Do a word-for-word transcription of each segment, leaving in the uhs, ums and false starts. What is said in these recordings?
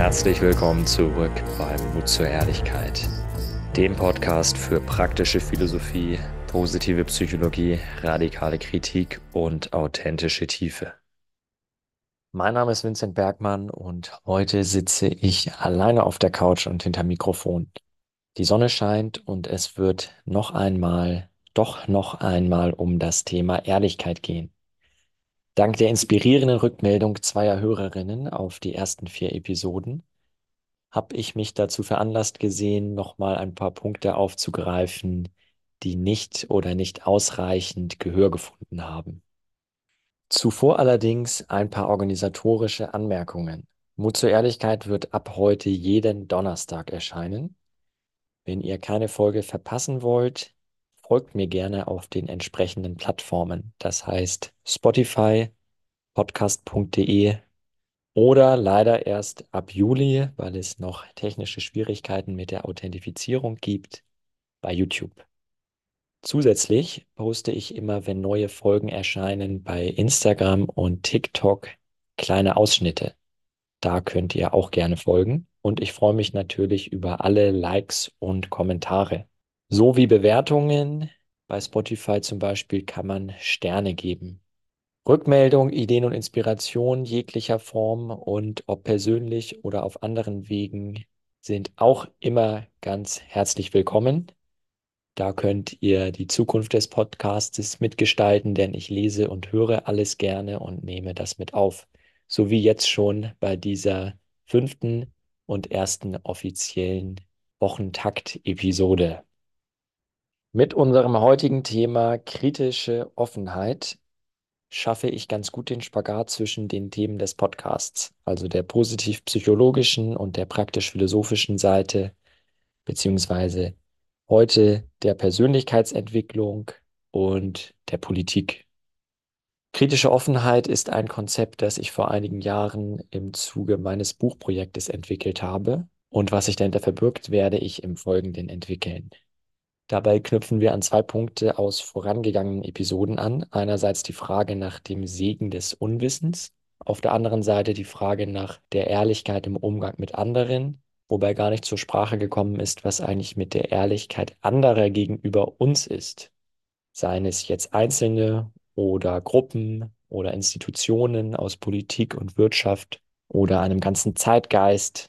Herzlich willkommen zurück beim Mut zur Ehrlichkeit, dem Podcast für praktische Philosophie, positive Psychologie, radikale Kritik und authentische Tiefe. Mein Name ist Vincent Bergmann und heute sitze ich alleine auf der Couch und hinterm Mikrofon. Die Sonne scheint und es wird noch einmal, doch noch einmal um das Thema Ehrlichkeit gehen. Dank der inspirierenden Rückmeldung zweier Hörerinnen auf die ersten vier Episoden habe ich mich dazu veranlasst gesehen, nochmal ein paar Punkte aufzugreifen, die nicht oder nicht ausreichend Gehör gefunden haben. Zuvor allerdings ein paar organisatorische Anmerkungen. Mut zur Ehrlichkeit wird ab heute jeden Donnerstag erscheinen. Wenn ihr keine Folge verpassen wollt, folgt mir gerne auf den entsprechenden Plattformen. Das heißt Spotify, podcast punkt de oder leider erst ab Juli, weil es noch technische Schwierigkeiten mit der Authentifizierung gibt, bei YouTube. Zusätzlich poste ich immer, wenn neue Folgen erscheinen, bei Instagram und TikTok kleine Ausschnitte. Da könnt ihr auch gerne folgen. Und ich freue mich natürlich über alle Likes und Kommentare. Sowie Bewertungen. Bei Spotify zum Beispiel kann man Sterne geben. Rückmeldung, Ideen und Inspiration jeglicher Form und ob persönlich oder auf anderen Wegen sind auch immer ganz herzlich willkommen. Da könnt ihr die Zukunft des Podcasts mitgestalten, denn ich lese und höre alles gerne und nehme das mit auf. So wie jetzt schon bei dieser fünften und ersten offiziellen Wochentakt-Episode. Mit unserem heutigen Thema kritische Offenheit schaffe ich ganz gut den Spagat zwischen den Themen des Podcasts, also der positiv-psychologischen und der praktisch-philosophischen Seite, beziehungsweise heute der Persönlichkeitsentwicklung und der Politik. Kritische Offenheit ist ein Konzept, das ich vor einigen Jahren im Zuge meines Buchprojektes entwickelt habe, und was sich dahinter verbirgt, werde ich im Folgenden entwickeln. Dabei knüpfen wir an zwei Punkte aus vorangegangenen Episoden an. Einerseits die Frage nach dem Segen des Unwissens, auf der anderen Seite die Frage nach der Ehrlichkeit im Umgang mit anderen, wobei gar nicht zur Sprache gekommen ist, was eigentlich mit der Ehrlichkeit anderer gegenüber uns ist. Seien es jetzt Einzelne oder Gruppen oder Institutionen aus Politik und Wirtschaft oder einem ganzen Zeitgeist.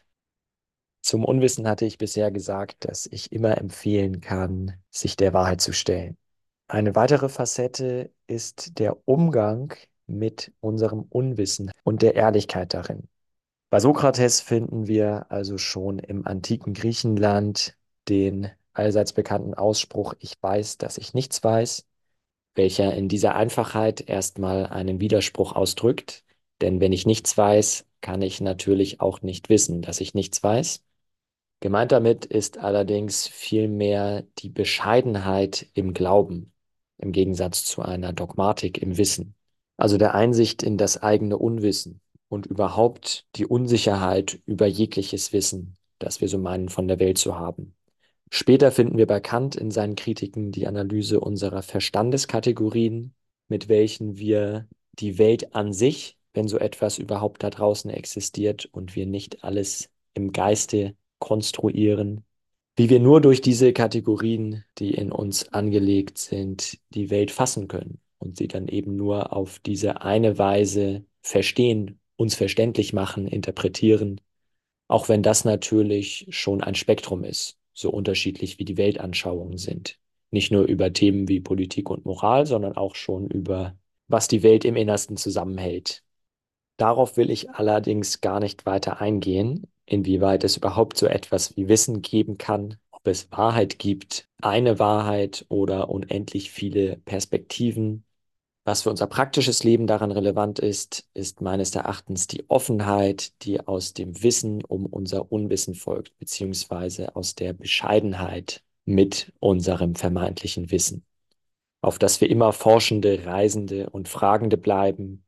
Zum Unwissen hatte ich bisher gesagt, dass ich immer empfehlen kann, sich der Wahrheit zu stellen. Eine weitere Facette ist der Umgang mit unserem Unwissen und der Ehrlichkeit darin. Bei Sokrates finden wir also schon im antiken Griechenland den allseits bekannten Ausspruch: Ich weiß, dass ich nichts weiß, welcher in dieser Einfachheit erstmal einen Widerspruch ausdrückt. Denn wenn ich nichts weiß, kann ich natürlich auch nicht wissen, dass ich nichts weiß. Gemeint damit ist allerdings vielmehr die Bescheidenheit im Glauben, im Gegensatz zu einer Dogmatik im Wissen. Also der Einsicht in das eigene Unwissen und überhaupt die Unsicherheit über jegliches Wissen, das wir so meinen von der Welt zu haben. Später finden wir bei Kant in seinen Kritiken die Analyse unserer Verstandeskategorien, mit welchen wir die Welt an sich, wenn so etwas überhaupt da draußen existiert und wir nicht alles im Geiste konstruieren, wie wir nur durch diese Kategorien, die in uns angelegt sind, die Welt fassen können und sie dann eben nur auf diese eine Weise verstehen, uns verständlich machen, interpretieren, auch wenn das natürlich schon ein Spektrum ist, so unterschiedlich wie die Weltanschauungen sind. Nicht nur über Themen wie Politik und Moral, sondern auch schon über, was die Welt im Innersten zusammenhält. Darauf will ich allerdings gar nicht weiter eingehen, inwieweit es überhaupt so etwas wie Wissen geben kann, ob es Wahrheit gibt, eine Wahrheit oder unendlich viele Perspektiven. Was für unser praktisches Leben daran relevant ist, ist meines Erachtens die Offenheit, die aus dem Wissen um unser Unwissen folgt, beziehungsweise aus der Bescheidenheit mit unserem vermeintlichen Wissen, auf das wir immer Forschende, Reisende und Fragende bleiben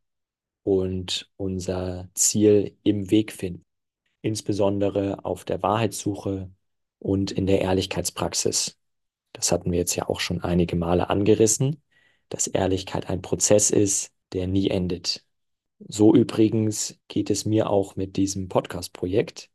und unser Ziel im Weg finden, insbesondere auf der Wahrheitssuche und in der Ehrlichkeitspraxis. Das hatten wir jetzt ja auch schon einige Male angerissen, dass Ehrlichkeit ein Prozess ist, der nie endet. So übrigens geht es mir auch mit diesem Podcast-Projekt.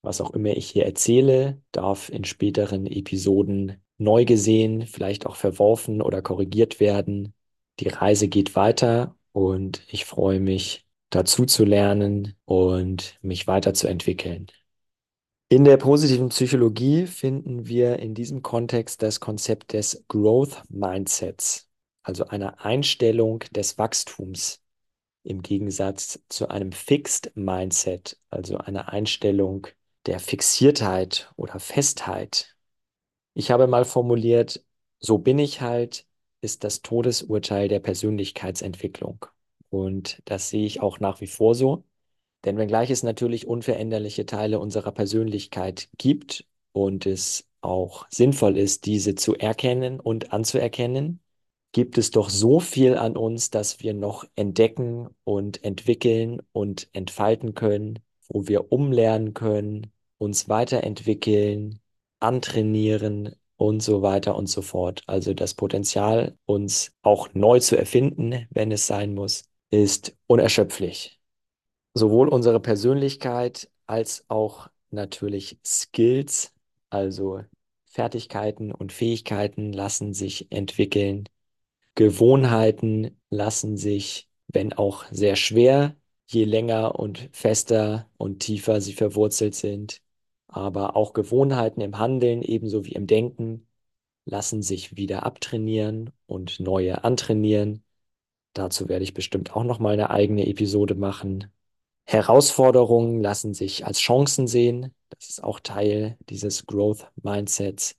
Was auch immer ich hier erzähle, darf in späteren Episoden neu gesehen, vielleicht auch verworfen oder korrigiert werden. Die Reise geht weiter und ich freue mich, dazu zu lernen und mich weiterzuentwickeln. In der positiven Psychologie finden wir in diesem Kontext das Konzept des Growth Mindsets, also einer Einstellung des Wachstums im Gegensatz zu einem Fixed Mindset, also einer Einstellung der Fixiertheit oder Festheit. Ich habe mal formuliert, so bin ich halt, ist das Todesurteil der Persönlichkeitsentwicklung. Und das sehe ich auch nach wie vor so. Denn wenngleich es natürlich unveränderliche Teile unserer Persönlichkeit gibt und es auch sinnvoll ist, diese zu erkennen und anzuerkennen, gibt es doch so viel an uns, das wir noch entdecken und entwickeln und entfalten können, wo wir umlernen können, uns weiterentwickeln, antrainieren und so weiter und so fort. Also das Potenzial, uns auch neu zu erfinden, wenn es sein muss, ist unerschöpflich. Sowohl unsere Persönlichkeit als auch natürlich Skills, also Fertigkeiten und Fähigkeiten lassen sich entwickeln. Gewohnheiten lassen sich, wenn auch sehr schwer, je länger und fester und tiefer sie verwurzelt sind, aber auch Gewohnheiten im Handeln ebenso wie im Denken lassen sich wieder abtrainieren und neue antrainieren. Dazu werde ich bestimmt auch noch mal eine eigene Episode machen. Herausforderungen lassen sich als Chancen sehen. Das ist auch Teil dieses Growth Mindsets.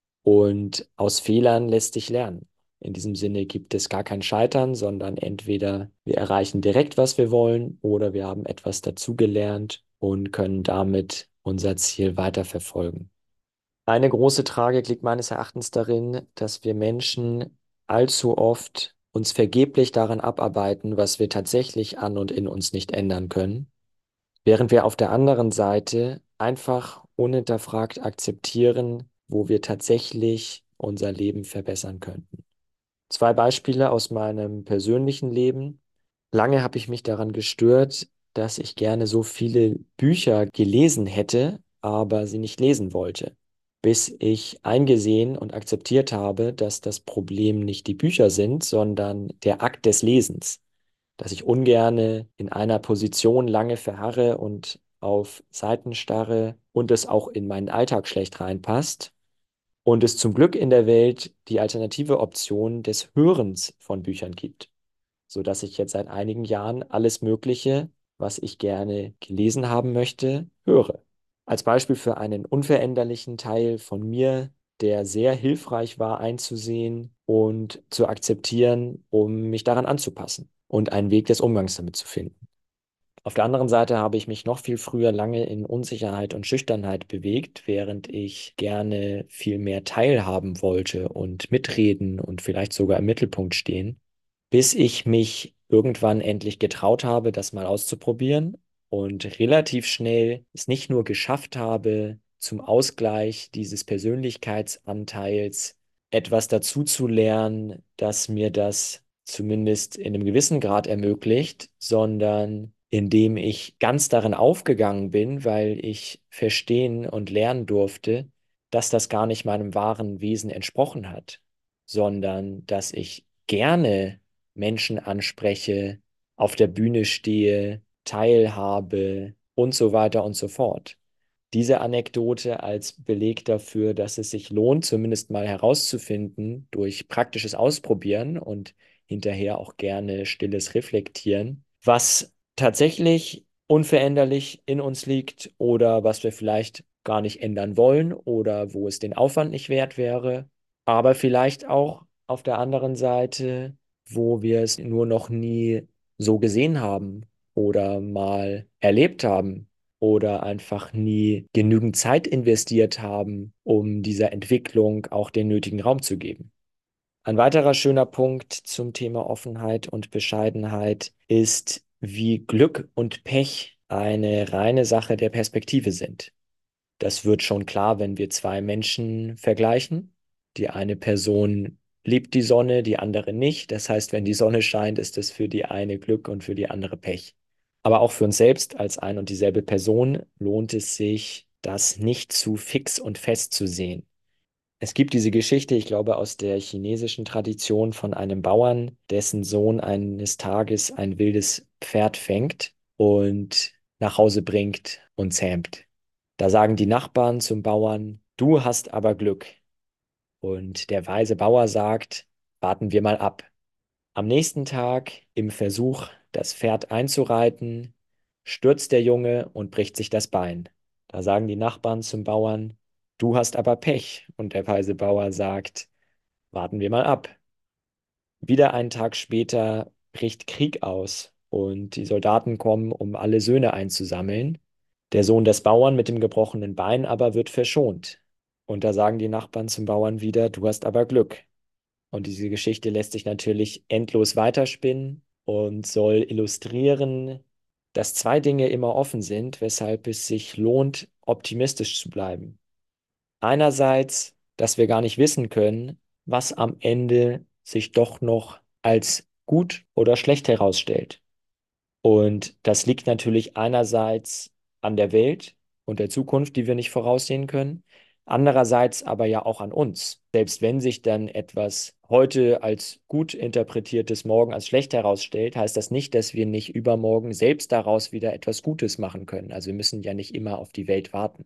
Und aus Fehlern lässt sich lernen. In diesem Sinne gibt es gar kein Scheitern, sondern entweder wir erreichen direkt, was wir wollen, oder wir haben etwas dazugelernt und können damit unser Ziel weiterverfolgen. Eine große Tragik liegt meines Erachtens darin, dass wir Menschen allzu oft uns vergeblich daran abarbeiten, was wir tatsächlich an und in uns nicht ändern können, während wir auf der anderen Seite einfach unhinterfragt akzeptieren, wo wir tatsächlich unser Leben verbessern könnten. Zwei Beispiele aus meinem persönlichen Leben. Lange habe ich mich daran gestört, dass ich gerne so viele Bücher gelesen hätte, aber sie nicht lesen wollte, bis ich eingesehen und akzeptiert habe, dass das Problem nicht die Bücher sind, sondern der Akt des Lesens, dass ich ungerne in einer Position lange verharre und auf Seiten starre und es auch in meinen Alltag schlecht reinpasst und es zum Glück in der Welt die alternative Option des Hörens von Büchern gibt, sodass ich jetzt seit einigen Jahren alles Mögliche, was ich gerne gelesen haben möchte, höre. Als Beispiel für einen unveränderlichen Teil von mir, der sehr hilfreich war einzusehen und zu akzeptieren, um mich daran anzupassen und einen Weg des Umgangs damit zu finden. Auf der anderen Seite habe ich mich noch viel früher lange in Unsicherheit und Schüchternheit bewegt, während ich gerne viel mehr teilhaben wollte und mitreden und vielleicht sogar im Mittelpunkt stehen, bis ich mich irgendwann endlich getraut habe, das mal auszuprobieren und relativ schnell es nicht nur geschafft habe, zum Ausgleich dieses Persönlichkeitsanteils etwas dazu zu lernen, das mir das zumindest in einem gewissen Grad ermöglicht, sondern indem ich ganz darin aufgegangen bin, weil ich verstehen und lernen durfte, dass das gar nicht meinem wahren Wesen entsprochen hat, sondern dass ich gerne Menschen anspreche, auf der Bühne stehe, teilhabe und so weiter und so fort. Diese Anekdote als Beleg dafür, dass es sich lohnt, zumindest mal herauszufinden durch praktisches Ausprobieren und hinterher auch gerne stilles Reflektieren, was tatsächlich unveränderlich in uns liegt oder was wir vielleicht gar nicht ändern wollen oder wo es den Aufwand nicht wert wäre, aber vielleicht auch auf der anderen Seite, wo wir es nur noch nie so gesehen haben oder mal erlebt haben oder einfach nie genügend Zeit investiert haben, um dieser Entwicklung auch den nötigen Raum zu geben. Ein weiterer schöner Punkt zum Thema Offenheit und Bescheidenheit ist, wie Glück und Pech eine reine Sache der Perspektive sind. Das wird schon klar, wenn wir zwei Menschen vergleichen. Die eine Person liebt die Sonne, die andere nicht. Das heißt, wenn die Sonne scheint, ist es für die eine Glück und für die andere Pech. Aber auch für uns selbst als ein und dieselbe Person lohnt es sich, das nicht zu fix und fest zu sehen. Es gibt diese Geschichte, ich glaube, aus der chinesischen Tradition von einem Bauern, dessen Sohn eines Tages ein wildes Pferd fängt und nach Hause bringt und zähmt. Da sagen die Nachbarn zum Bauern, du hast aber Glück. Und der weise Bauer sagt, warten wir mal ab. Am nächsten Tag, im Versuch, das Pferd einzureiten, stürzt der Junge und bricht sich das Bein. Da sagen die Nachbarn zum Bauern, du hast aber Pech. Und der weise Bauer sagt, warten wir mal ab. Wieder einen Tag später bricht Krieg aus und die Soldaten kommen, um alle Söhne einzusammeln. Der Sohn des Bauern mit dem gebrochenen Bein aber wird verschont. Und da sagen die Nachbarn zum Bauern wieder, du hast aber Glück. Und diese Geschichte lässt sich natürlich endlos weiterspinnen und soll illustrieren, dass zwei Dinge immer offen sind, weshalb es sich lohnt, optimistisch zu bleiben. Einerseits, dass wir gar nicht wissen können, was am Ende sich doch noch als gut oder schlecht herausstellt. Und das liegt natürlich einerseits an der Welt und der Zukunft, die wir nicht voraussehen können, andererseits aber ja auch an uns. Selbst wenn sich dann etwas heute als gut interpretiertes morgen als schlecht herausstellt, heißt das nicht, dass wir nicht übermorgen selbst daraus wieder etwas Gutes machen können. Also wir müssen ja nicht immer auf die Welt warten.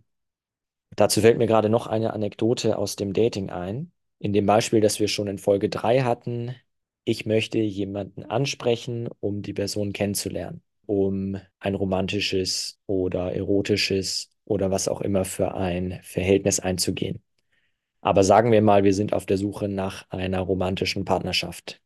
Dazu fällt mir gerade noch eine Anekdote aus dem Dating ein. In dem Beispiel, das wir schon in Folge drei hatten, ich möchte jemanden ansprechen, um die Person kennenzulernen, um ein romantisches oder erotisches oder was auch immer für ein Verhältnis einzugehen. Aber sagen wir mal, wir sind auf der Suche nach einer romantischen Partnerschaft.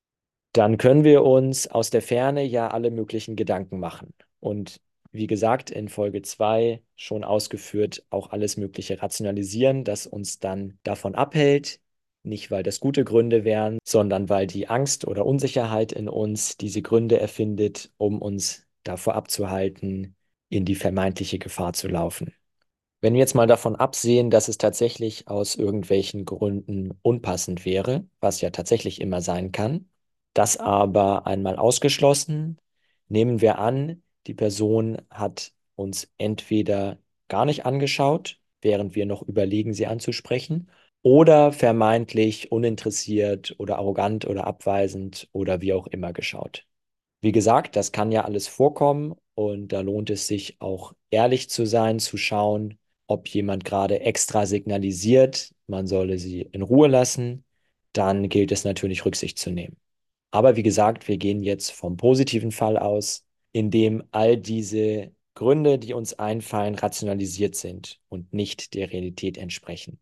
Dann können wir uns aus der Ferne ja alle möglichen Gedanken machen. Und wie gesagt, in Folge zwei schon ausgeführt, auch alles Mögliche rationalisieren, das uns dann davon abhält, nicht weil das gute Gründe wären, sondern weil die Angst oder Unsicherheit in uns diese Gründe erfindet, um uns davor abzuhalten, in die vermeintliche Gefahr zu laufen. Wenn wir jetzt mal davon absehen, dass es tatsächlich aus irgendwelchen Gründen unpassend wäre, was ja tatsächlich immer sein kann, das aber einmal ausgeschlossen, nehmen wir an, die Person hat uns entweder gar nicht angeschaut, während wir noch überlegen, sie anzusprechen, oder vermeintlich uninteressiert oder arrogant oder abweisend oder wie auch immer geschaut. Wie gesagt, das kann ja alles vorkommen und da lohnt es sich auch ehrlich zu sein, zu schauen, ob jemand gerade extra signalisiert, man solle sie in Ruhe lassen. Dann gilt es natürlich Rücksicht zu nehmen. Aber wie gesagt, wir gehen jetzt vom positiven Fall aus, in dem all diese Gründe, die uns einfallen, rationalisiert sind und nicht der Realität entsprechen.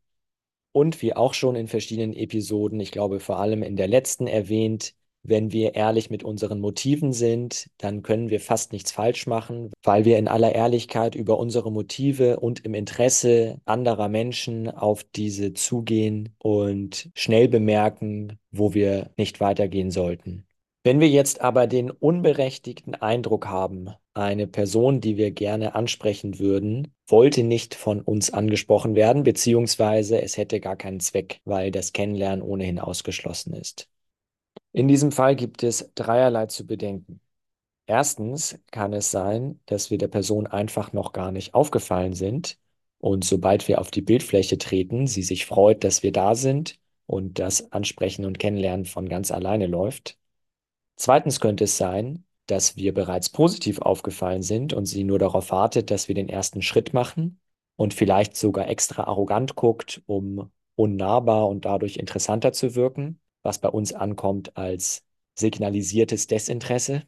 Und wie auch schon in verschiedenen Episoden, ich glaube vor allem in der letzten erwähnt, wenn wir ehrlich mit unseren Motiven sind, dann können wir fast nichts falsch machen, weil wir in aller Ehrlichkeit über unsere Motive und im Interesse anderer Menschen auf diese zugehen und schnell bemerken, wo wir nicht weitergehen sollten. Wenn wir jetzt aber den unberechtigten Eindruck haben, eine Person, die wir gerne ansprechen würden, wollte nicht von uns angesprochen werden, beziehungsweise es hätte gar keinen Zweck, weil das Kennenlernen ohnehin ausgeschlossen ist. In diesem Fall gibt es dreierlei zu bedenken. Erstens kann es sein, dass wir der Person einfach noch gar nicht aufgefallen sind und sobald wir auf die Bildfläche treten, sie sich freut, dass wir da sind und das Ansprechen und Kennenlernen von ganz alleine läuft. Zweitens könnte es sein, dass wir bereits positiv aufgefallen sind und sie nur darauf wartet, dass wir den ersten Schritt machen und vielleicht sogar extra arrogant guckt, um unnahbar und dadurch interessanter zu wirken, was bei uns ankommt als signalisiertes Desinteresse.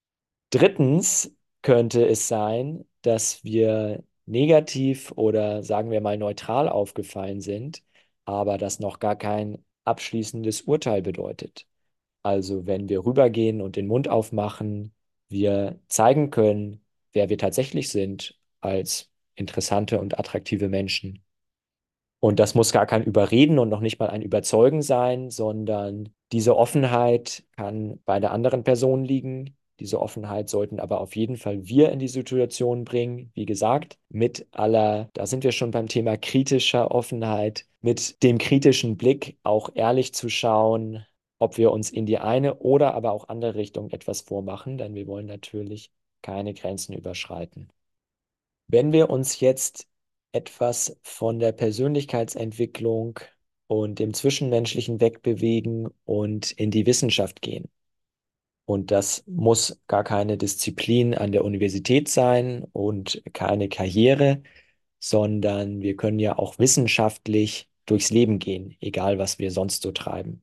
Drittens könnte es sein, dass wir negativ oder sagen wir mal neutral aufgefallen sind, aber das noch gar kein abschließendes Urteil bedeutet. Also wenn wir rübergehen und den Mund aufmachen, wir zeigen können, wer wir tatsächlich sind als interessante und attraktive Menschen. Und das muss gar kein Überreden und noch nicht mal ein Überzeugen sein, sondern diese Offenheit kann bei der anderen Person liegen. Diese Offenheit sollten aber auf jeden Fall wir in die Situation bringen. Wie gesagt, mit aller, da sind wir schon beim Thema kritischer Offenheit, mit dem kritischen Blick auch ehrlich zu schauen, ob wir uns in die eine oder aber auch andere Richtung etwas vormachen, denn wir wollen natürlich keine Grenzen überschreiten. Wenn wir uns jetzt etwas von der Persönlichkeitsentwicklung und dem Zwischenmenschlichen wegbewegen und in die Wissenschaft gehen. Und das muss gar keine Disziplin an der Universität sein und keine Karriere, sondern wir können ja auch wissenschaftlich durchs Leben gehen, egal was wir sonst so treiben.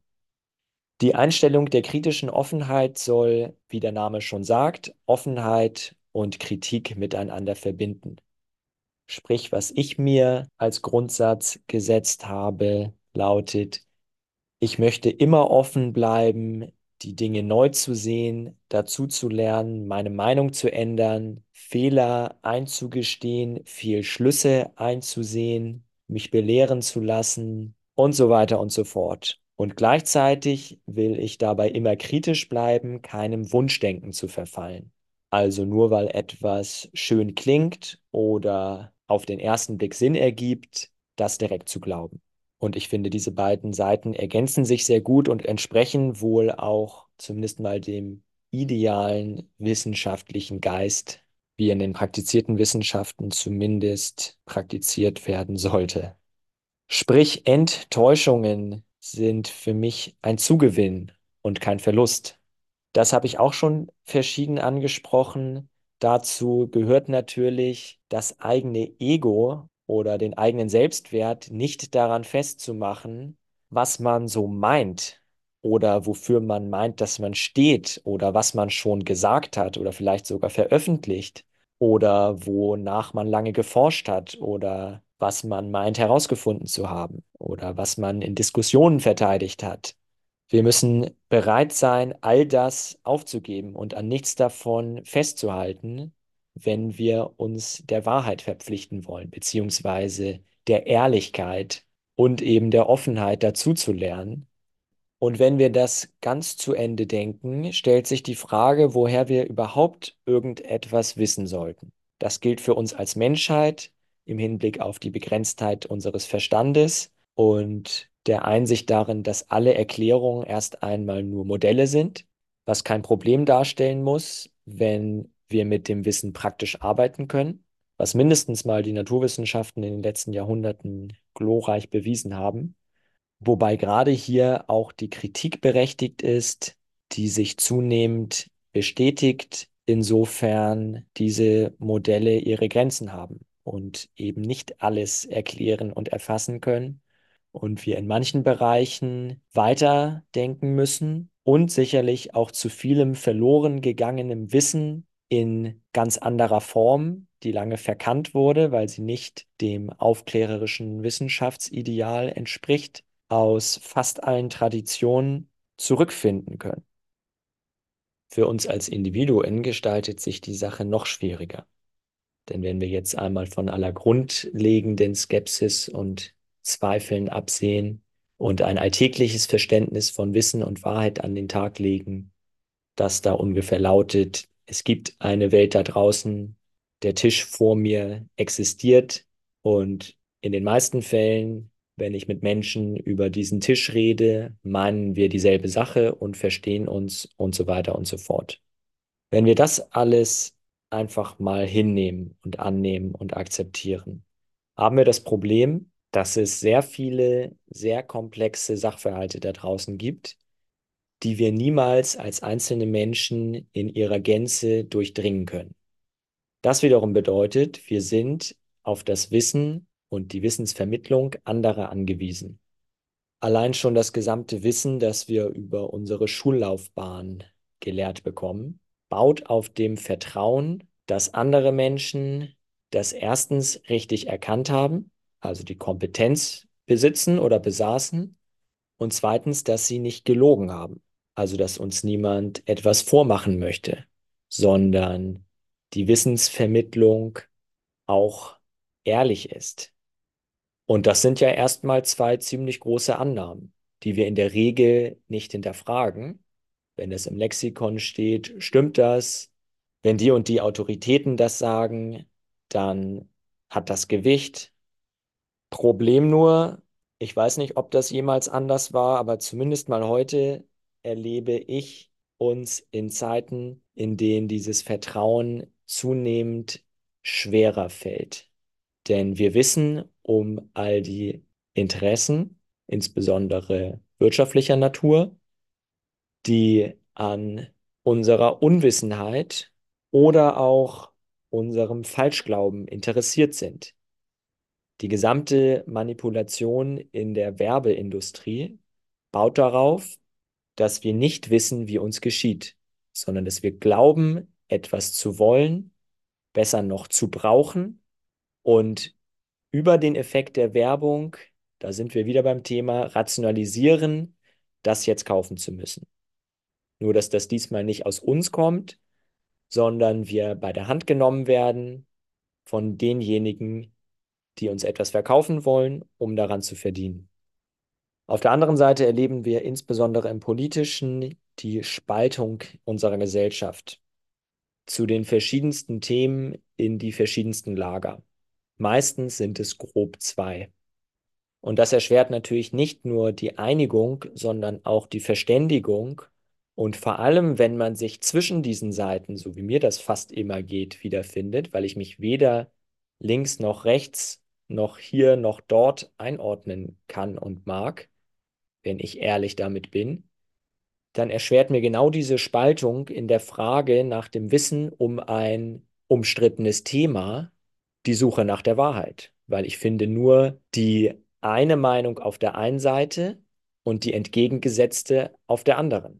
Die Einstellung der kritischen Offenheit soll, wie der Name schon sagt, Offenheit und Kritik miteinander verbinden. Sprich, was ich mir als Grundsatz gesetzt habe, lautet: Ich möchte immer offen bleiben, die Dinge neu zu sehen, dazu zu lernen, meine Meinung zu ändern, Fehler einzugestehen, Fehlschlüsse einzusehen, mich belehren zu lassen und so weiter und so fort. Und gleichzeitig will ich dabei immer kritisch bleiben, keinem Wunschdenken zu verfallen. Also nur weil etwas schön klingt oder auf den ersten Blick Sinn ergibt, das direkt zu glauben. Und ich finde, diese beiden Seiten ergänzen sich sehr gut und entsprechen wohl auch zumindest mal dem idealen wissenschaftlichen Geist, wie in den praktizierten Wissenschaften zumindest praktiziert werden sollte. Sprich, Enttäuschungen sind für mich ein Zugewinn und kein Verlust. Das habe ich auch schon verschieden angesprochen. Dazu gehört natürlich das eigene Ego oder den eigenen Selbstwert nicht daran festzumachen, was man so meint oder wofür man meint, dass man steht oder was man schon gesagt hat oder vielleicht sogar veröffentlicht oder wonach man lange geforscht hat oder was man meint herausgefunden zu haben oder was man in Diskussionen verteidigt hat. Wir müssen bereit sein, all das aufzugeben und an nichts davon festzuhalten, wenn wir uns der Wahrheit verpflichten wollen, beziehungsweise der Ehrlichkeit und eben der Offenheit dazu zu lernen. Und wenn wir das ganz zu Ende denken, stellt sich die Frage, woher wir überhaupt irgendetwas wissen sollten. Das gilt für uns als Menschheit im Hinblick auf die Begrenztheit unseres Verstandes und der Einsicht darin, dass alle Erklärungen erst einmal nur Modelle sind, was kein Problem darstellen muss, wenn wir mit dem Wissen praktisch arbeiten können, was mindestens mal die Naturwissenschaften in den letzten Jahrhunderten glorreich bewiesen haben. Wobei gerade hier auch die Kritik berechtigt ist, die sich zunehmend bestätigt, insofern diese Modelle ihre Grenzen haben und eben nicht alles erklären und erfassen können. Und wir in manchen Bereichen weiterdenken müssen und sicherlich auch zu vielem verloren gegangenem Wissen in ganz anderer Form, die lange verkannt wurde, weil sie nicht dem aufklärerischen Wissenschaftsideal entspricht, aus fast allen Traditionen zurückfinden können. Für uns als Individuen gestaltet sich die Sache noch schwieriger. Denn wenn wir jetzt einmal von aller grundlegenden Skepsis und Zweifeln absehen und ein alltägliches Verständnis von Wissen und Wahrheit an den Tag legen, das da ungefähr lautet: Es gibt eine Welt da draußen, der Tisch vor mir existiert und in den meisten Fällen, wenn ich mit Menschen über diesen Tisch rede, meinen wir dieselbe Sache und verstehen uns und so weiter und so fort. Wenn wir das alles einfach mal hinnehmen und annehmen und akzeptieren, haben wir das Problem, dass es sehr viele, sehr komplexe Sachverhalte da draußen gibt, die wir niemals als einzelne Menschen in ihrer Gänze durchdringen können. Das wiederum bedeutet, wir sind auf das Wissen und die Wissensvermittlung anderer angewiesen. Allein schon das gesamte Wissen, das wir über unsere Schullaufbahn gelehrt bekommen, baut auf dem Vertrauen, dass andere Menschen das erstens richtig erkannt haben, also die Kompetenz besitzen oder besaßen, und zweitens, dass sie nicht gelogen haben, also dass uns niemand etwas vormachen möchte, sondern die Wissensvermittlung auch ehrlich ist. Und das sind ja erstmal zwei ziemlich große Annahmen, die wir in der Regel nicht hinterfragen. Wenn es im Lexikon steht, stimmt das? Wenn die und die Autoritäten das sagen, dann hat das Gewicht. Problem nur, ich weiß nicht, ob das jemals anders war, aber zumindest mal heute erlebe ich uns in Zeiten, in denen dieses Vertrauen zunehmend schwerer fällt. Denn wir wissen um all die Interessen, insbesondere wirtschaftlicher Natur, die an unserer Unwissenheit oder auch unserem Falschglauben interessiert sind. Die gesamte Manipulation in der Werbeindustrie baut darauf, dass wir nicht wissen, wie uns geschieht, sondern dass wir glauben, etwas zu wollen, besser noch zu brauchen und über den Effekt der Werbung, da sind wir wieder beim Thema, rationalisieren, das jetzt kaufen zu müssen. Nur, dass das diesmal nicht aus uns kommt, sondern wir bei der Hand genommen werden von denjenigen, die uns etwas verkaufen wollen, um daran zu verdienen. Auf der anderen Seite erleben wir insbesondere im Politischen die Spaltung unserer Gesellschaft zu den verschiedensten Themen in die verschiedensten Lager. Meistens sind es grob zwei. Und das erschwert natürlich nicht nur die Einigung, sondern auch die Verständigung. Und vor allem, wenn man sich zwischen diesen Seiten, so wie mir das fast immer geht, wiederfindet, weil ich mich weder links noch rechts noch hier noch dort einordnen kann und mag, wenn ich ehrlich damit bin, dann erschwert mir genau diese Spaltung in der Frage nach dem Wissen um ein umstrittenes Thema die Suche nach der Wahrheit, weil ich finde nur die eine Meinung auf der einen Seite und die entgegengesetzte auf der anderen.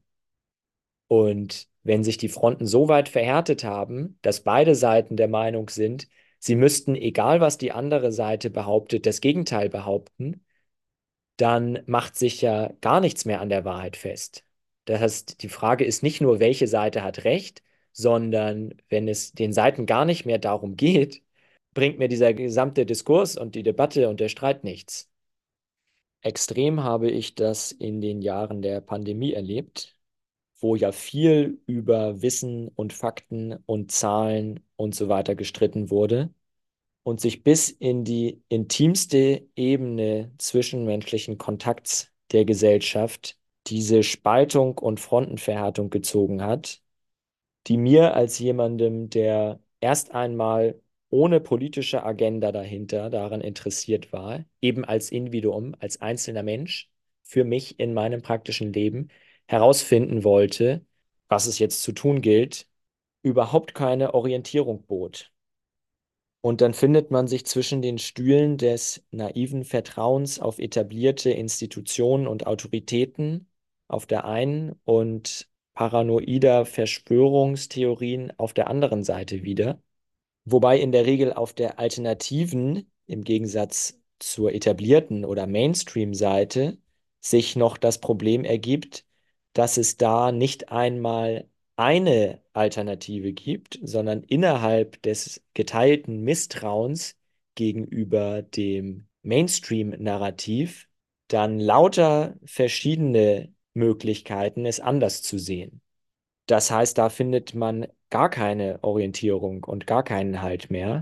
Und wenn sich die Fronten so weit verhärtet haben, dass beide Seiten der Meinung sind, sie müssten, egal was die andere Seite behauptet, das Gegenteil behaupten, dann macht sich ja gar nichts mehr an der Wahrheit fest. Das heißt, die Frage ist nicht nur, welche Seite hat recht, sondern wenn es den Seiten gar nicht mehr darum geht, bringt mir dieser gesamte Diskurs und die Debatte und der Streit nichts. Extrem habe ich das in den Jahren der Pandemie erlebt, wo ja viel über Wissen und Fakten und Zahlen und so weiter gestritten wurde und sich bis in die intimste Ebene zwischenmenschlichen Kontakts der Gesellschaft diese Spaltung und Frontenverhärtung gezogen hat, die mir als jemandem, der erst einmal ohne politische Agenda dahinter daran interessiert war, eben als Individuum, als einzelner Mensch, für mich in meinem praktischen Leben herausfinden wollte, was es jetzt zu tun gilt, überhaupt keine Orientierung bot. Und dann findet man sich zwischen den Stühlen des naiven Vertrauens auf etablierte Institutionen und Autoritäten auf der einen und paranoider Verschwörungstheorien auf der anderen Seite wieder. Wobei in der Regel auf der alternativen, im Gegensatz zur etablierten oder Mainstream-Seite, sich noch das Problem ergibt, dass es da nicht einmal eine Alternative gibt, sondern innerhalb des geteilten Misstrauens gegenüber dem Mainstream-Narrativ dann lauter verschiedene Möglichkeiten, es anders zu sehen. Das heißt, da findet man gar keine Orientierung und gar keinen Halt mehr.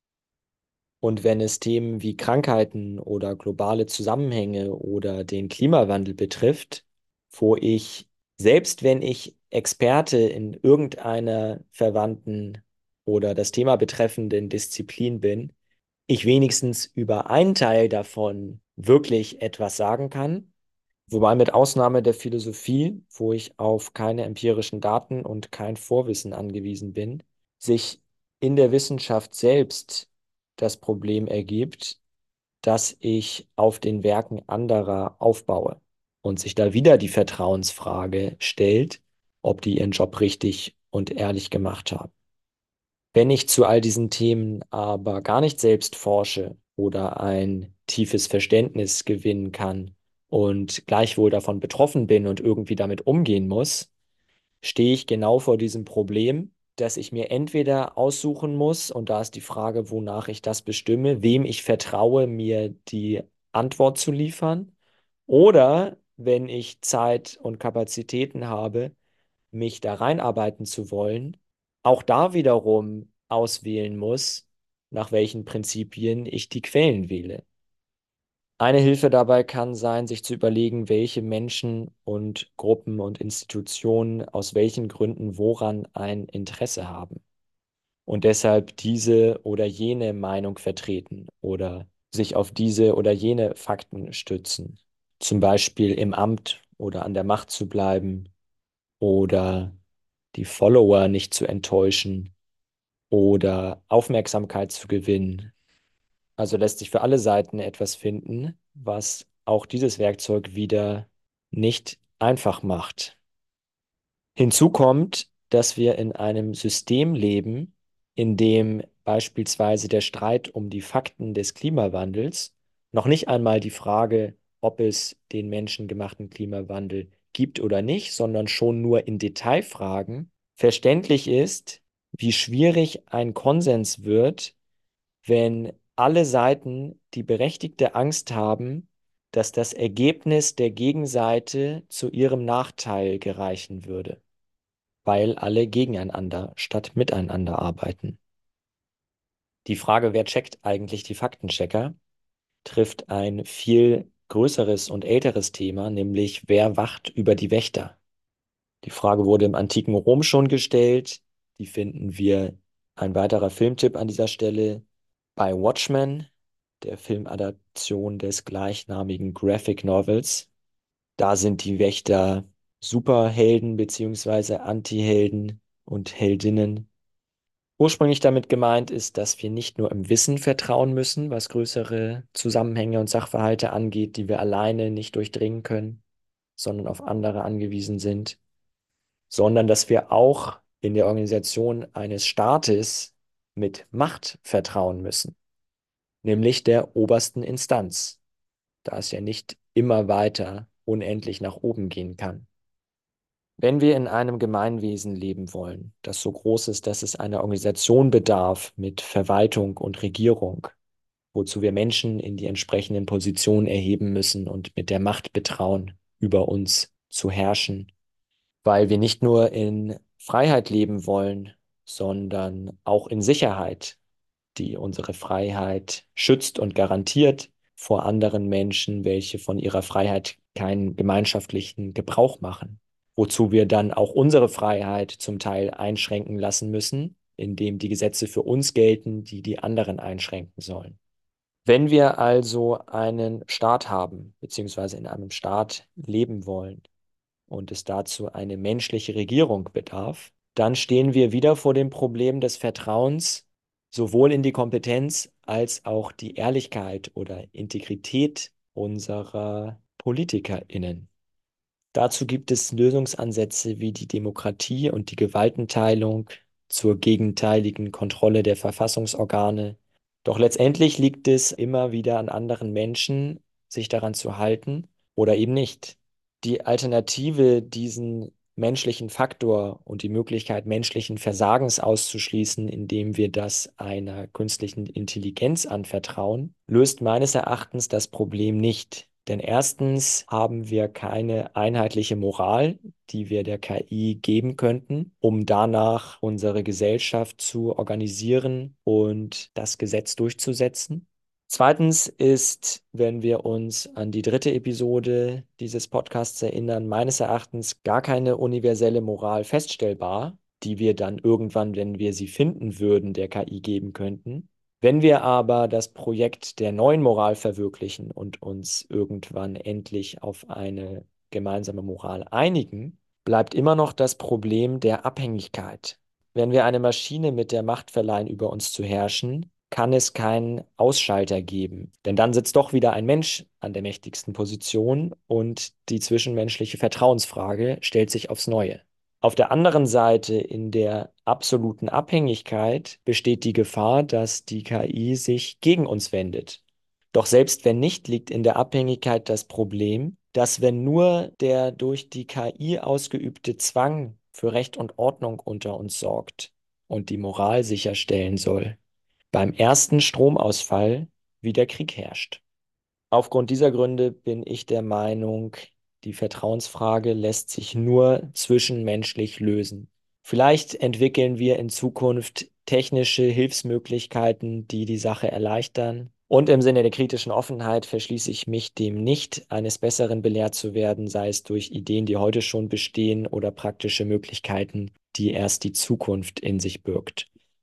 Und wenn es Themen wie Krankheiten oder globale Zusammenhänge oder den Klimawandel betrifft, wo ich, selbst wenn ich Experte in irgendeiner verwandten oder das Thema betreffenden Disziplin bin, ich wenigstens über einen Teil davon wirklich etwas sagen kann. Wobei mit Ausnahme der Philosophie, wo ich auf keine empirischen Daten und kein Vorwissen angewiesen bin, sich in der Wissenschaft selbst das Problem ergibt, dass ich auf den Werken anderer aufbaue und sich da wieder die Vertrauensfrage stellt, ob die ihren Job richtig und ehrlich gemacht haben. Wenn ich zu all diesen Themen aber gar nicht selbst forsche oder ein tiefes Verständnis gewinnen kann und gleichwohl davon betroffen bin und irgendwie damit umgehen muss, stehe ich genau vor diesem Problem, dass ich mir entweder aussuchen muss, und da ist die Frage, wonach ich das bestimme, wem ich vertraue, mir die Antwort zu liefern, oder wenn ich Zeit und Kapazitäten habe, mich da reinarbeiten zu wollen, auch da wiederum auswählen muss, nach welchen Prinzipien ich die Quellen wähle. Eine Hilfe dabei kann sein, sich zu überlegen, welche Menschen und Gruppen und Institutionen aus welchen Gründen woran ein Interesse haben. und deshalb diese oder jene Meinung vertreten oder sich auf diese oder jene Fakten stützen. Zum Beispiel im Amt oder an der Macht zu bleiben oder die Follower nicht zu enttäuschen oder Aufmerksamkeit zu gewinnen. Also lässt sich für alle Seiten etwas finden, was auch dieses Werkzeug wieder nicht einfach macht. Hinzu kommt, dass wir in einem System leben, in dem beispielsweise der Streit um die Fakten des Klimawandels noch nicht einmal die Frage, ob es den menschengemachten Klimawandel gibt oder nicht, sondern schon nur in Detailfragen verständlich ist, wie schwierig ein Konsens wird, wenn alle Seiten die berechtigte Angst haben, dass das Ergebnis der Gegenseite zu ihrem Nachteil gereichen würde, weil alle gegeneinander statt miteinander arbeiten. Die Frage, wer checkt eigentlich die Faktenchecker, trifft ein viel größeres und älteres Thema, nämlich wer wacht über die Wächter? Die Frage wurde im antiken Rom schon gestellt. Die finden wir, ein weiterer Filmtipp an dieser Stelle, bei Watchmen, der Filmadaption des gleichnamigen Graphic Novels. Da sind die Wächter Superhelden beziehungsweise Antihelden und Heldinnen. Ursprünglich damit gemeint ist, dass wir nicht nur im Wissen vertrauen müssen, was größere Zusammenhänge und Sachverhalte angeht, die wir alleine nicht durchdringen können, sondern auf andere angewiesen sind, sondern dass wir auch in der Organisation eines Staates mit Macht vertrauen müssen, nämlich der obersten Instanz, da es ja nicht immer weiter unendlich nach oben gehen kann. Wenn wir in einem Gemeinwesen leben wollen, das so groß ist, dass es einer Organisation bedarf mit Verwaltung und Regierung, wozu wir Menschen in die entsprechenden Positionen erheben müssen und mit der Macht betrauen, über uns zu herrschen, weil wir nicht nur in Freiheit leben wollen, sondern auch in Sicherheit, die unsere Freiheit schützt und garantiert vor anderen Menschen, welche von ihrer Freiheit keinen gemeinschaftlichen Gebrauch machen, wozu wir dann auch unsere Freiheit zum Teil einschränken lassen müssen, indem die Gesetze für uns gelten, die die anderen einschränken sollen. Wenn wir also einen Staat haben, beziehungsweise in einem Staat leben wollen und es dazu eine menschliche Regierung bedarf, dann stehen wir wieder vor dem Problem des Vertrauens sowohl in die Kompetenz als auch die Ehrlichkeit oder Integrität unserer PolitikerInnen. Dazu gibt es Lösungsansätze wie die Demokratie und die Gewaltenteilung zur gegenteiligen Kontrolle der Verfassungsorgane. Doch letztendlich liegt es immer wieder an anderen Menschen, sich daran zu halten oder eben nicht. Die Alternative, diesen menschlichen Faktor und die Möglichkeit menschlichen Versagens auszuschließen, indem wir das einer künstlichen Intelligenz anvertrauen, löst meines Erachtens das Problem nicht. Denn erstens haben wir keine einheitliche Moral, die wir der K I geben könnten, um danach unsere Gesellschaft zu organisieren und das Gesetz durchzusetzen. Zweitens ist, wenn wir uns an die dritte Episode dieses Podcasts erinnern, meines Erachtens gar keine universelle Moral feststellbar, die wir dann irgendwann, wenn wir sie finden würden, der K I geben könnten. Wenn wir aber das Projekt der neuen Moral verwirklichen und uns irgendwann endlich auf eine gemeinsame Moral einigen, bleibt immer noch das Problem der Abhängigkeit. Wenn wir eine Maschine mit der Macht verleihen, über uns zu herrschen, kann es keinen Ausschalter geben. Denn dann sitzt doch wieder ein Mensch an der mächtigsten Position und die zwischenmenschliche Vertrauensfrage stellt sich aufs Neue. Auf der anderen Seite, in der absoluten Abhängigkeit, besteht die Gefahr, dass die K I sich gegen uns wendet. Doch selbst wenn nicht, liegt in der Abhängigkeit das Problem, dass wenn nur der durch die K I ausgeübte Zwang für Recht und Ordnung unter uns sorgt und die Moral sicherstellen soll, beim ersten Stromausfall wieder Krieg herrscht. Aufgrund dieser Gründe bin ich der Meinung, die Vertrauensfrage lässt sich nur zwischenmenschlich lösen. Vielleicht entwickeln wir in Zukunft technische Hilfsmöglichkeiten, die die Sache erleichtern. Und im Sinne der kritischen Offenheit verschließe ich mich dem nicht, eines Besseren belehrt zu werden, sei es durch Ideen, die heute schon bestehen, oder praktische Möglichkeiten, die erst die Zukunft in sich birgt.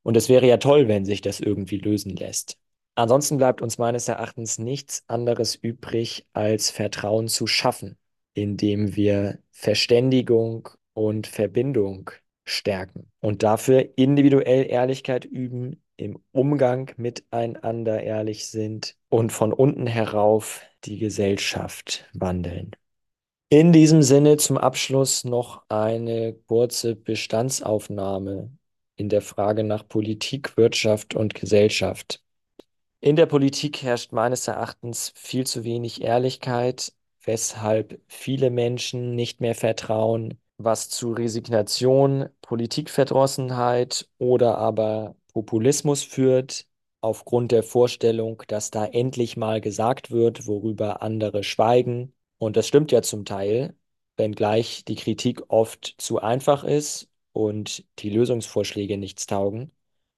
Und es wäre ja toll, wenn sich das irgendwie lösen lässt. Ansonsten bleibt uns meines Erachtens nichts anderes übrig, als Vertrauen zu schaffen, indem wir Verständigung und Verbindung stärken und dafür individuell Ehrlichkeit üben, im Umgang miteinander ehrlich sind und von unten herauf die Gesellschaft wandeln. In diesem Sinne zum Abschluss noch eine kurze Bestandsaufnahme in der Frage nach Politik, Wirtschaft und Gesellschaft. In der Politik herrscht meines Erachtens viel zu wenig Ehrlichkeit, weshalb viele Menschen nicht mehr vertrauen, was zu Resignation, Politikverdrossenheit oder aber Populismus führt, aufgrund der Vorstellung, dass da endlich mal gesagt wird, worüber andere schweigen. Und das stimmt ja zum Teil, wenngleich die Kritik oft zu einfach ist und die Lösungsvorschläge nichts taugen.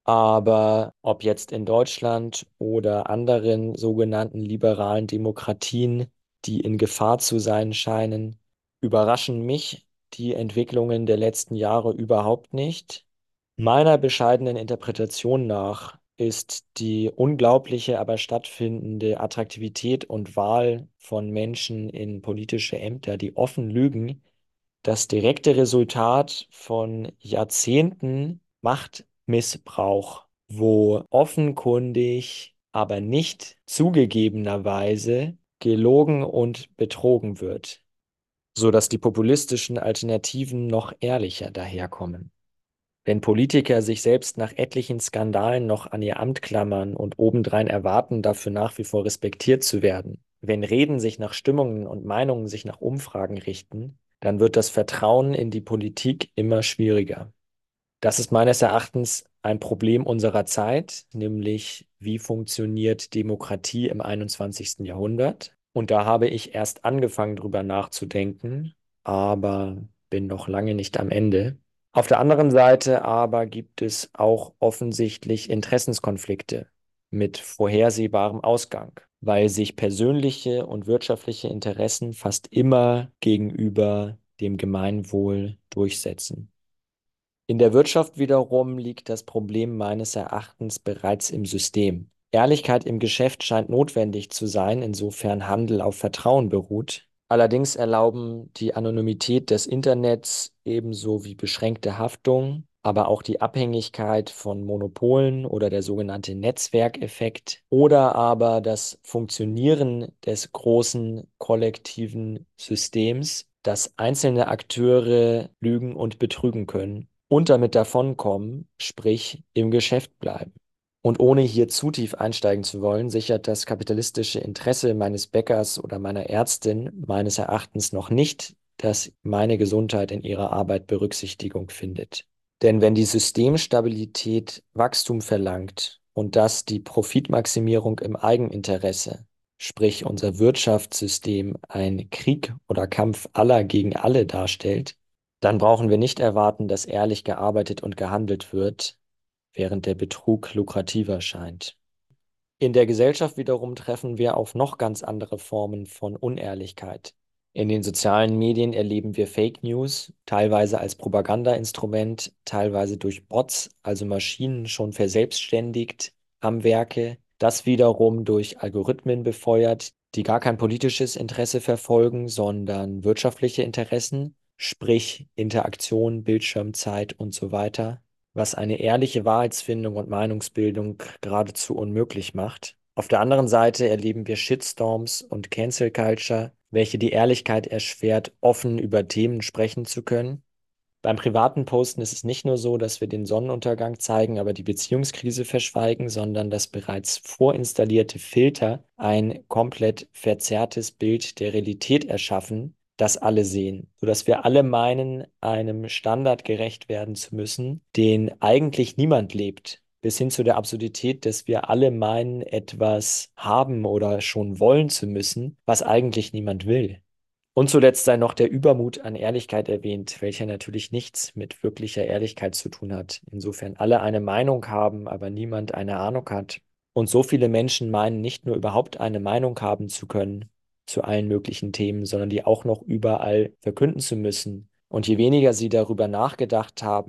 Aber ob jetzt in Deutschland oder anderen sogenannten liberalen Demokratien, die in Gefahr zu sein scheinen, überraschen mich die Entwicklungen der letzten Jahre überhaupt nicht. Meiner bescheidenen Interpretation nach ist die unglaubliche, aber stattfindende Attraktivität und Wahl von Menschen in politische Ämter, die offen lügen, das direkte Resultat von Jahrzehnten Machtmissbrauch, wo offenkundig, aber nicht zugegebenerweise gelogen und betrogen wird, sodass die populistischen Alternativen noch ehrlicher daherkommen. Wenn Politiker sich selbst nach etlichen Skandalen noch an ihr Amt klammern und obendrein erwarten, dafür nach wie vor respektiert zu werden, wenn Reden sich nach Stimmungen und Meinungen sich nach Umfragen richten, dann wird das Vertrauen in die Politik immer schwieriger. Das ist meines Erachtens ein Problem unserer Zeit, nämlich wie funktioniert Demokratie im einundzwanzigsten Jahrhundert. Und da habe ich erst angefangen, drüber nachzudenken, aber bin noch lange nicht am Ende. Auf der anderen Seite aber gibt es auch offensichtlich Interessenskonflikte mit vorhersehbarem Ausgang, weil sich persönliche und wirtschaftliche Interessen fast immer gegenüber dem Gemeinwohl durchsetzen. In der Wirtschaft wiederum liegt das Problem meines Erachtens bereits im System. Ehrlichkeit im Geschäft scheint notwendig zu sein, insofern Handel auf Vertrauen beruht. Allerdings erlauben die Anonymität des Internets ebenso wie beschränkte Haftung, aber auch die Abhängigkeit von Monopolen oder der sogenannte Netzwerkeffekt oder aber das Funktionieren des großen kollektiven Systems, dass einzelne Akteure lügen und betrügen können und damit davonkommen, sprich im Geschäft bleiben. Und ohne hier zu tief einsteigen zu wollen, sichert das kapitalistische Interesse meines Bäckers oder meiner Ärztin meines Erachtens noch nicht, dass meine Gesundheit in ihrer Arbeit Berücksichtigung findet. Denn wenn die Systemstabilität Wachstum verlangt und das die Profitmaximierung im Eigeninteresse, sprich unser Wirtschaftssystem ein Krieg oder Kampf aller gegen alle darstellt, dann brauchen wir nicht erwarten, dass ehrlich gearbeitet und gehandelt wird, während der Betrug lukrativer scheint. In der Gesellschaft wiederum treffen wir auf noch ganz andere Formen von Unehrlichkeit. In den sozialen Medien erleben wir Fake News, teilweise als Propagandainstrument, teilweise durch Bots, also Maschinen schon verselbstständigt am Werke. Das wiederum durch Algorithmen befeuert, die gar kein politisches Interesse verfolgen, sondern wirtschaftliche Interessen, sprich Interaktion, Bildschirmzeit und so weiter, was eine ehrliche Wahrheitsfindung und Meinungsbildung geradezu unmöglich macht. Auf der anderen Seite erleben wir Shitstorms und Cancel Culture, welche die Ehrlichkeit erschwert, offen über Themen sprechen zu können. Beim privaten Posten ist es nicht nur so, dass wir den Sonnenuntergang zeigen, aber die Beziehungskrise verschweigen, sondern dass bereits vorinstallierte Filter ein komplett verzerrtes Bild der Realität erschaffen, das alle sehen, sodass wir alle meinen, einem Standard gerecht werden zu müssen, den eigentlich niemand lebt, bis hin zu der Absurdität, dass wir alle meinen, etwas haben oder schon wollen zu müssen, was eigentlich niemand will. Und zuletzt sei noch der Übermut an Ehrlichkeit erwähnt, welcher natürlich nichts mit wirklicher Ehrlichkeit zu tun hat. Insofern alle eine Meinung haben, aber niemand eine Ahnung hat. Und so viele Menschen meinen, nicht nur überhaupt eine Meinung haben zu können zu allen möglichen Themen, sondern die auch noch überall verkünden zu müssen. Und je weniger sie darüber nachgedacht haben,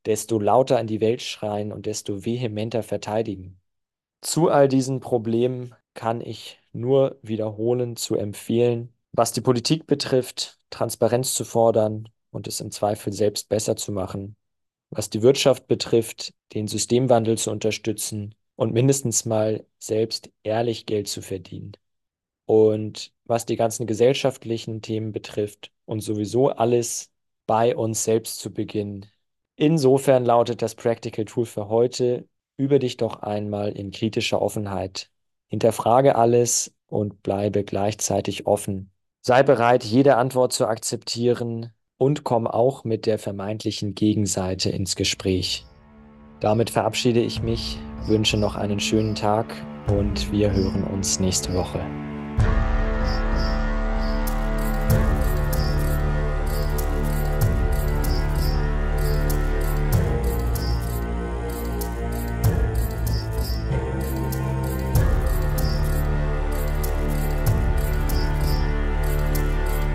desto lauter in die Welt schreien und desto vehementer verteidigen. Zu all diesen Problemen kann ich nur wiederholen zu empfehlen, was die Politik betrifft, Transparenz zu fordern und es im Zweifel selbst besser zu machen. Was die Wirtschaft betrifft, den Systemwandel zu unterstützen und mindestens mal selbst ehrlich Geld zu verdienen. Und was die ganzen gesellschaftlichen Themen betrifft und sowieso alles bei uns selbst zu beginnen. Insofern lautet das Practical Tool für heute: Übe dich doch einmal in kritischer Offenheit. Hinterfrage alles und bleibe gleichzeitig offen. Sei bereit, jede Antwort zu akzeptieren und komm auch mit der vermeintlichen Gegenseite ins Gespräch. Damit verabschiede ich mich, wünsche noch einen schönen Tag und wir hören uns nächste Woche.